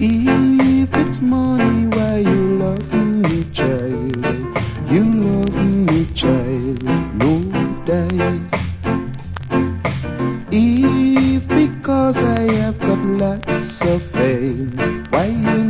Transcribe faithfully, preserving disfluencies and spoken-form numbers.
If it's money, why you love me, child? You love me, child, no dice. If because I have got lots of fame, why you